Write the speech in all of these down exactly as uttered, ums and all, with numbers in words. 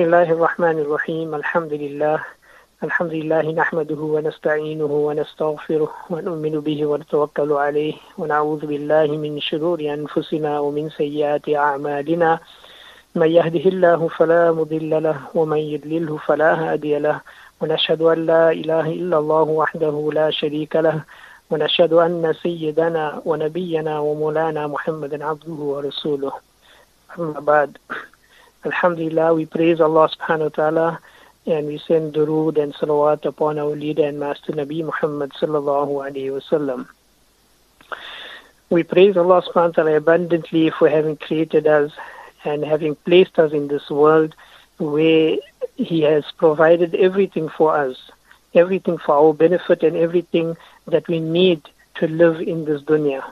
بسم الله الرحمن الرحيم الحمد لله الحمد لله نحمده ونستعينه ونستغفره ونؤمن به ونتوكل عليه ونعوذ بالله من شرور أنفسنا ومن سيئات أعمالنا من يهده الله فلا مضل له ومن يضلله فلا هادي له ونشهد أن لا إله إلا الله وحده لا شريك له ونشهد أن سيدنا ونبينا ومولانا محمد عبده ورسوله. أما بعد, Alhamdulillah, we praise Allah subhanahu wa ta'ala and we send durood and salawat upon our leader and master Nabi Muhammad sallallahu alayhi wa sallam. We praise Allah subhanahu wa ta'ala abundantly for having created us and having placed us in this world where He has provided everything for us, everything for our benefit and everything that we need to live in this dunya.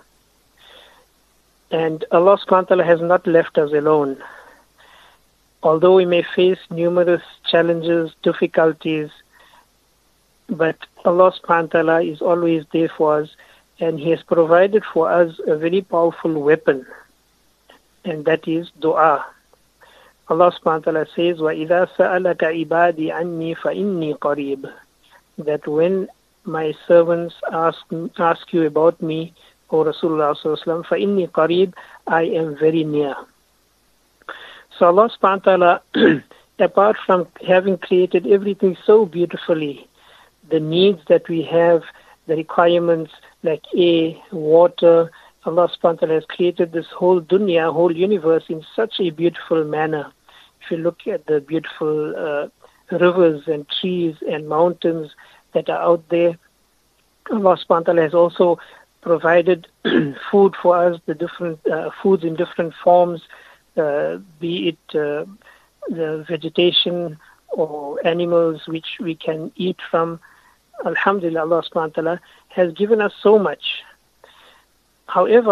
And Allah subhanahu wa ta'ala has not left us alone. Although we may face numerous challenges, difficulties, but Allah subhanahu wa ta'ala is always there for us, and He has provided for us a very powerful weapon, and that is dua. Allah subhanahu wa ta'ala says, وَإِذَا سَأَلَكَ عِبَادِي عَنِّي فَإِنِّي قَرِيبٌ, that when my servants ask, ask you about me, O Rasulullah sallallahu alaihi wasallam, فَإِنِّي قَرِيبٌ, I am very near. So Allah subhanahu wa ta'ala, apart from having created everything so beautifully, the needs that we have, the requirements like air, water, Allah subhanahu wa ta'ala has created this whole dunya, whole universe in such a beautiful manner. If you look at the beautiful uh, rivers and trees and mountains that are out there, Allah subhanahu wa ta'ala has also provided food for us, the different uh, foods in different forms, Uh, be it uh, the vegetation or animals which we can eat from. Alhamdulillah, Allah subhanahu wa ta'ala has given us so much. However,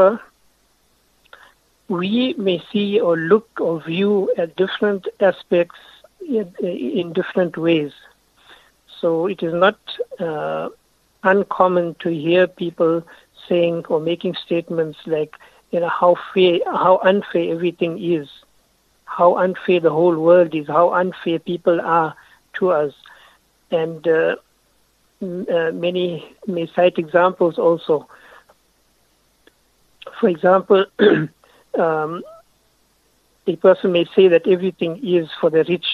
we may see or look or view at different aspects in, in different ways. So it is not uh, uncommon to hear people saying or making statements like, you know, how fair, how unfair everything is, how unfair the whole world is, how unfair people are to us. And uh, uh, many may cite examples also. For example, um, a person may say that everything is for the rich.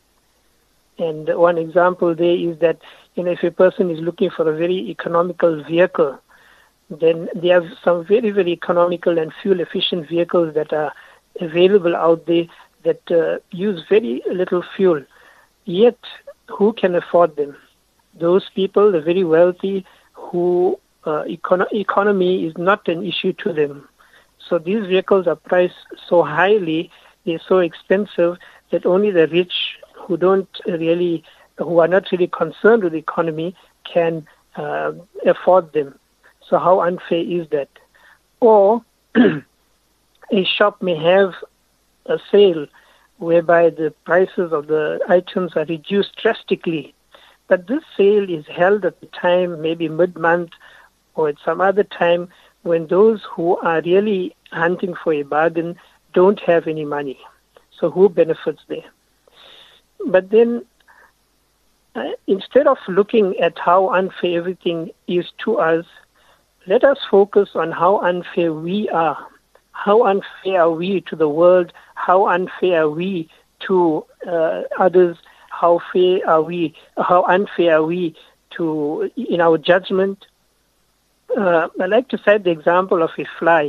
And one example there is that, you know, if a person is looking for a very economical vehicle, then there are some very, very economical and fuel-efficient vehicles that are available out there that uh, use very little fuel. Yet, who can afford them? Those people, the very wealthy, who uh, econo- economy is not an issue to them. So these vehicles are priced so highly, they're so expensive that only the rich who don't really, who are not really concerned with the economy can uh, afford them. So how unfair is that? Or a shop may have a sale whereby the prices of the items are reduced drastically. But this sale is held at the time, maybe mid-month or at some other time when those who are really hunting for a bargain don't have any money. So who benefits there? But then uh, instead of looking at how unfair everything is to us, let us focus on how unfair we are. How unfair are we to the world? How unfair are we to uh, others? How fair are we? How unfair are we to in our judgment? Uh, I like to cite the example of a fly.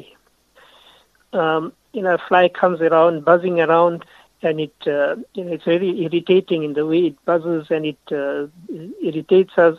Um, you know, a fly comes around, buzzing around, and it uh, you know, it's very irritating in the way it buzzes, and it uh, irritates us.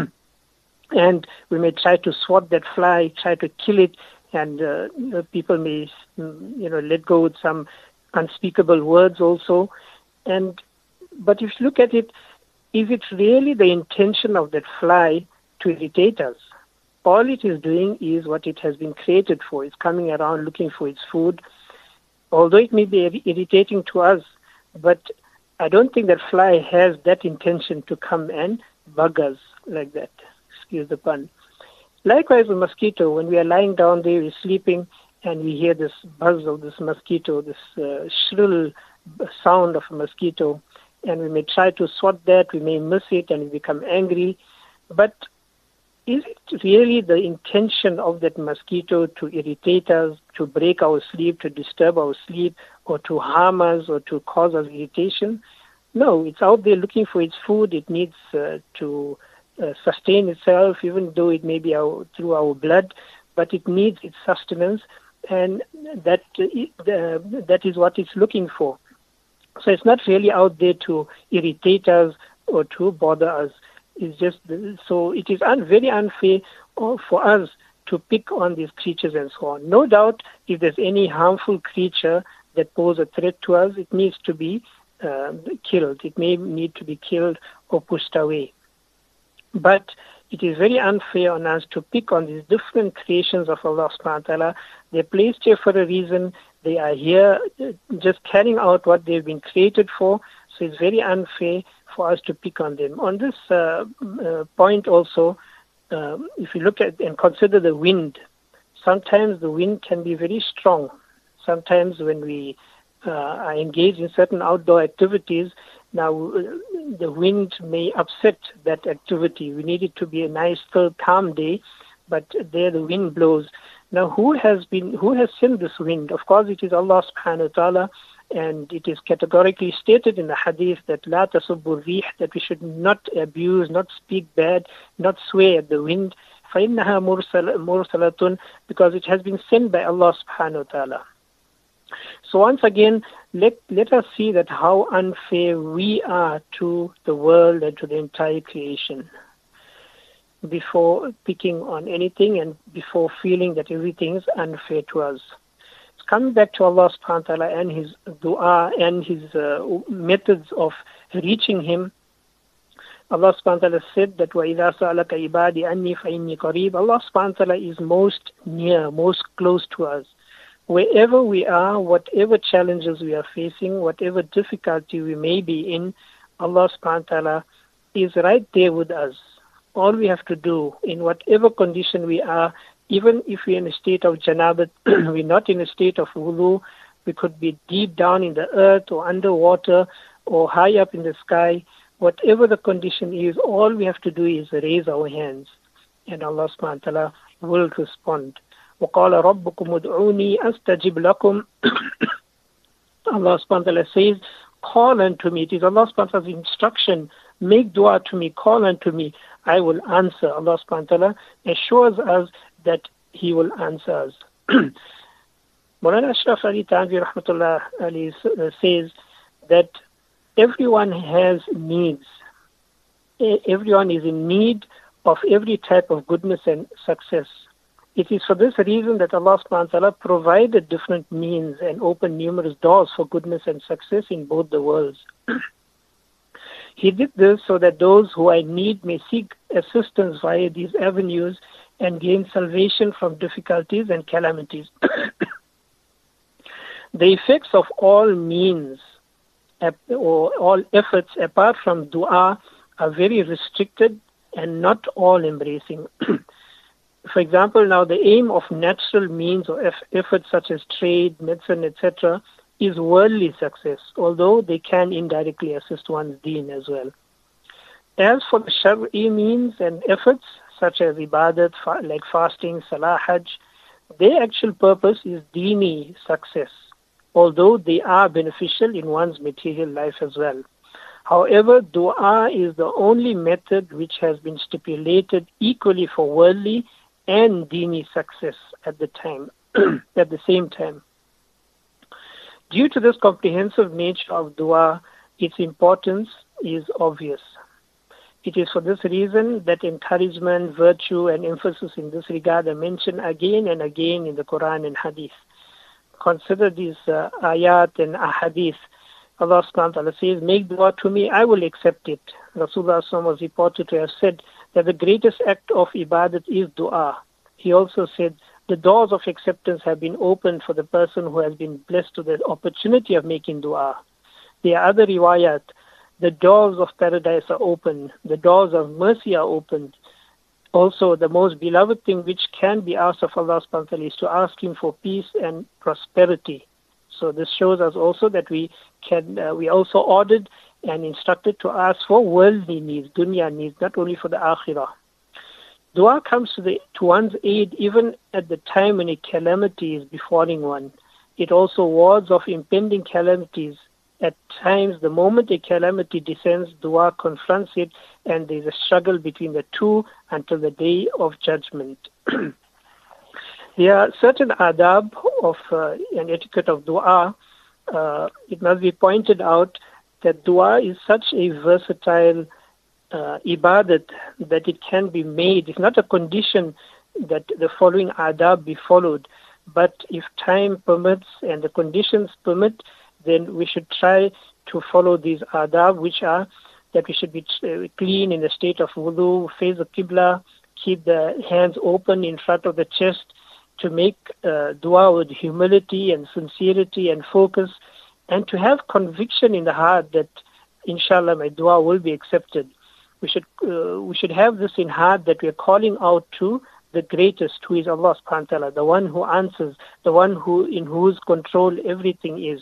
And we may try to swat that fly, try to kill it, and uh, you know, people may, you know, let go with some unspeakable words also. And but if you look at it, is it really the intention of that fly to irritate us? All it is doing is what it has been created for. It's coming around looking for its food. Although it may be irritating to us, but I don't think that fly has that intention to come and bug us like that. Excuse the pun. Likewise, a mosquito, when we are lying down there, we're sleeping, and we hear this buzz of this mosquito, this uh, shrill sound of a mosquito, and we may try to swat that, we may miss it and we become angry. But is it really the intention of that mosquito to irritate us, to break our sleep, to disturb our sleep, or to harm us, or to cause us irritation? No, it's out there looking for its food. It needs uh, to uh, sustain itself, even though it may be our, through our blood, but it needs its sustenance, and that uh, that is what it's looking for. So it's not really out there to irritate us or to bother us. It's just so it is un, very unfair for us to pick on these creatures and so on. No doubt, if there's any harmful creature that poses a threat to us, it needs to be uh, killed. It may need to be killed or pushed away. But it is very unfair on us to pick on these different creations of Allah subhanahu wa ta'ala. They're placed here for a reason. They are here just carrying out what they've been created for. So it's very unfair for us to pick on them. On this uh, uh, point also, um, if you look at and consider the wind, sometimes the wind can be very strong. Sometimes when we uh, are engaged in certain outdoor activities, now uh, the wind may upset that activity. We need it to be a nice, still, calm day, but there the wind blows. Now, who has been, who has sent this wind? Of course, it is Allah subhanahu wa ta'ala, and it is categorically stated in the hadith that la tasubbu rih, that we should not abuse, not speak bad, not swear at the wind. فَإِنَّهَا مُرْسَلَةٌ, because it has been sent by Allah subhanahu wa ta'ala. So once again, let, let us see that how unfair we are to the world and to the entire creation before picking on anything and before feeling that everything is unfair to us. Coming back to Allah subhanahu wa ta'ala and His dua and His uh, methods of reaching Him, Allah subhanahu wa ta'ala said that وَإِذَا سَأَلَكَ عِبَادِي أَنِّي فَإِنِّي قَرِيبٌ. Allah subhanahu wa ta'ala is most near, most close to us. Wherever we are, whatever challenges we are facing, whatever difficulty we may be in, Allah subhanahu wa ta'ala is right there with us. All we have to do, in whatever condition we are, even if we're in a state of janabat, we're not in a state of wudu, we could be deep down in the earth or underwater or high up in the sky. Whatever the condition is, all we have to do is raise our hands, and Allah subhanahu wa ta'ala will respond. وَقَالَ رَبُّكُمُ ادْعُونِي أَسْتَجِبْ لَكُمْ. Allah subhanahu wa ta'ala says, call unto me. It is Allah subhanahu wa ta'ala's instruction. Make dua to me, call unto me, I will answer. Allah subhanahu wa ta'ala assures us that He will answer us. Maulana Ashraf Ali Thanvi rahmatullah Ali says that everyone has needs. Everyone is in need of every type of goodness and success. It is for this reason that Allah subhanahu wa ta'ala provided different means and opened numerous doors for goodness and success in both the worlds. He did this so that those who are in need may seek assistance via these avenues and gain salvation from difficulties and calamities. The effects of all means or all efforts apart from dua are very restricted and not all embracing. For example, now the aim of natural means or efforts such as trade, medicine, et cetera is worldly success, although they can indirectly assist one's deen as well. As for the shar'i means and efforts such as ibadat, like fasting, salah, hajj, their actual purpose is deeni success, although they are beneficial in one's material life as well. However, dua is the only method which has been stipulated equally for worldly and deeni success at the time, at the same time. Due to this comprehensive nature of dua, its importance is obvious. It is for this reason that encouragement, virtue, and emphasis in this regard are mentioned again and again in the Quran and Hadith. Consider these uh, ayat and ahadith. Allah subhanahu wa ta'ala says, make dua to me, I will accept it. Rasulullah was reported to have said that the greatest act of ibadat is dua. He also said, the doors of acceptance have been opened for the person who has been blessed with the opportunity of making dua. There are other riwayat. The doors of paradise are open. The doors of mercy are opened. Also, the most beloved thing which can be asked of Allah subhanahu wa ta'ala is to ask Him for peace and prosperity. So this shows us also that we can, uh, we also ordered and instructed to ask for worldly needs, dunya needs, not only for the akhirah. Dua comes to, the, to one's aid even at the time when a calamity is befalling one. It also wards off impending calamities. At times, the moment a calamity descends, dua confronts it, and there is a struggle between the two until the day of judgment. There are certain adab of uh, an etiquette of dua. Uh, it must be pointed out that dua is such a versatile uh, ibadat that it can be made. It's not a condition that the following adab be followed, but if time permits and the conditions permit, then we should try to follow these adab, which are that we should be clean in the state of wudu, face the qibla, keep the hands open in front of the chest, to make uh, dua with humility and sincerity and focus, and to have conviction in the heart that, inshallah, my dua will be accepted. We should uh, we should have this in heart that we are calling out to the greatest, who is Allah subhanahu wa ta'ala, the one who answers, the one who in whose control everything is.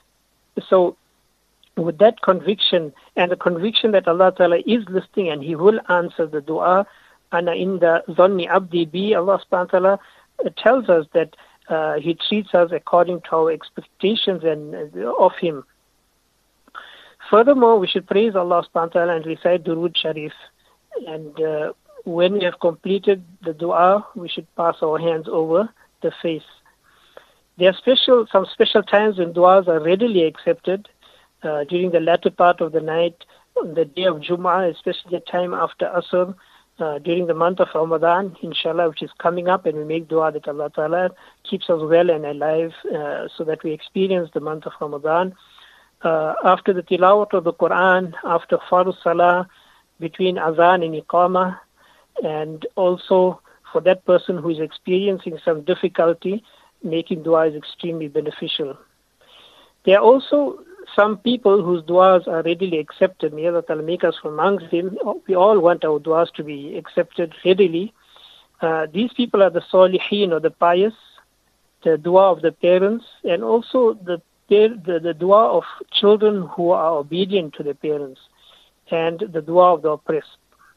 So with that conviction and the conviction that Allah ta'ala is listening and He will answer the dua, ana inda dhanni abdi bi, Allah subhanahu wa ta'ala tells us that uh, He treats us according to our expectations and uh, of Him. Furthermore, we should praise Allah subhanahu wa ta'ala and recite Durood Sharif. And uh, when we have completed the dua, we should pass our hands over the face. There are special, some special times when duas are readily accepted. Uh, during the latter part of the night, on the day of Jum'ah, especially the time after Asr, uh, during the month of Ramadan, inshallah, which is coming up, and we make dua that Allah Ta'ala keeps us well and alive uh, so that we experience the month of Ramadan. Uh, after the tilawat of the Quran, after Farz Salah, between Azan and Iqamah, and also for that person who is experiencing some difficulty, making dua is extremely beneficial. There are also some people whose duas are readily accepted. May Allah Ta'ala make us from amongst them. We all want our duas to be accepted readily. Uh, these people are the salihin, or the pious, the dua of the parents, and also the, the, the dua of children who are obedient to their parents, and the dua of the oppressed.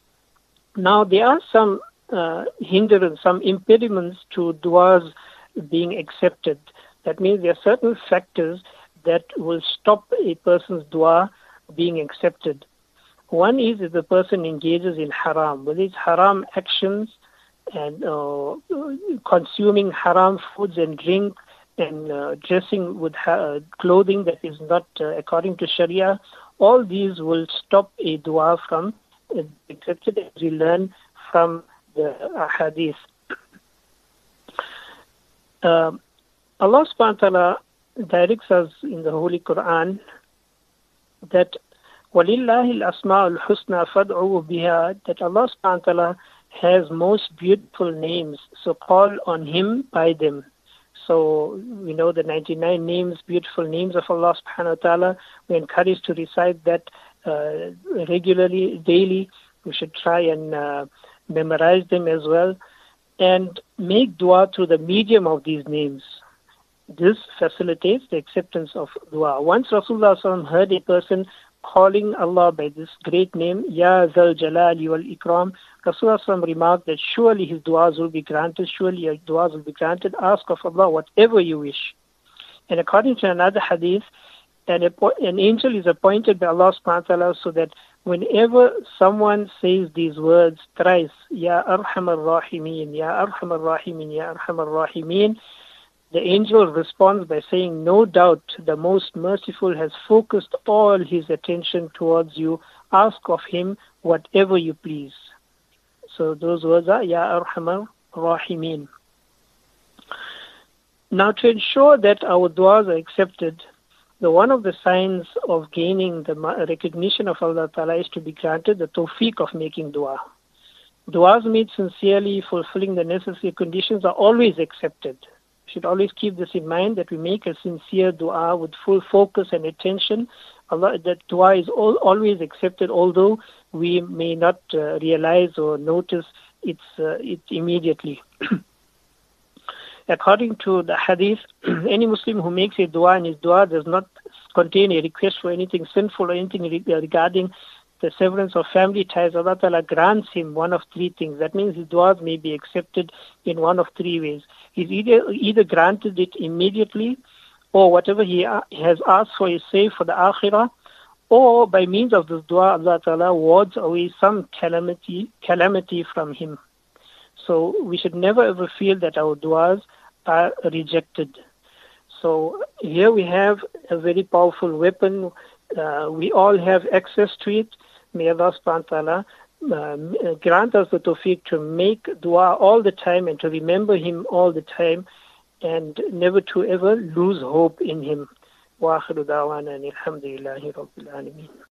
Now, there are some uh, hindrance, some impediments to duas being accepted. That means there are certain factors that will stop a person's dua being accepted. One is if the person engages in haram, whether it's haram actions and uh, consuming haram foods and drink, and uh, dressing with ha- clothing that is not uh, according to Sharia. All these will stop a dua from uh, accepted, as we learn from the uh, hadith. Uh, Allah subhanahu wa ta'ala directs us in the Holy Quran that وَلِلَّهِ الْأَسْمَاءُ الْحُسْنَى فَادْعُوهُ بِهَا, that Allah subhanahu wa ta'ala has most beautiful names, so call on Him by them. So we know the ninety-nine names, beautiful names of Allah subhanahu wa ta'ala. We're encouraged to recite that uh, regularly, daily. We should try and uh, memorize them as well, and make dua through the medium of these names. This facilitates the acceptance of dua. Once Rasulullah sallallahu alaihi wasallam heard a person calling Allah by this great name, Ya Zal Jalali wal Ikram, Rasulullah sallallahu alaihi wasallam remarked that surely his duas will be granted, surely your duas will be granted. Ask of Allah whatever you wish. And according to another hadith, an, an angel is appointed by Allah subhanahu wa ta'ala so that whenever someone says these words thrice, Ya Arhamar Rahimin, Ya Arhamar Rahimin, Ya Arhamar Rahimin, the angel responds by saying, no doubt the most merciful has focused all his attention towards you. Ask of him whatever you please. So those words are Ya Arhamar Rahimin. Now, to ensure that our duas are accepted, the one of the signs of gaining the recognition of Allah Ta'ala is to be granted the tawfiq of making dua. Duas made sincerely, fulfilling the necessary conditions, are always accepted. We should always keep this in mind, that we make a sincere dua with full focus and attention. Allah, that dua is all, always accepted, although we may not uh, realize or notice it's, uh, it immediately. according to the hadith, any Muslim who makes a dua and his dua does not contain a request for anything sinful or anything regarding the severance of family ties, Allah Ta'ala grants him one of three things. That means his du'as may be accepted in one of three ways. He's either, either granted it immediately, or whatever he has asked for is saved for the akhirah, or by means of this dua, Allah Ta'ala wards away some calamity, calamity from him. So we should never ever feel that our du'as are rejected. So here we have a very powerful weapon. Uh, we all have access to it. May Allah subhanahu wa ta'ala uh, grant us the tawfiq to make dua all the time and to remember Him all the time and never to ever lose hope in Him. Wa akhiru da'wana alhamdulillahi rabbil alameen.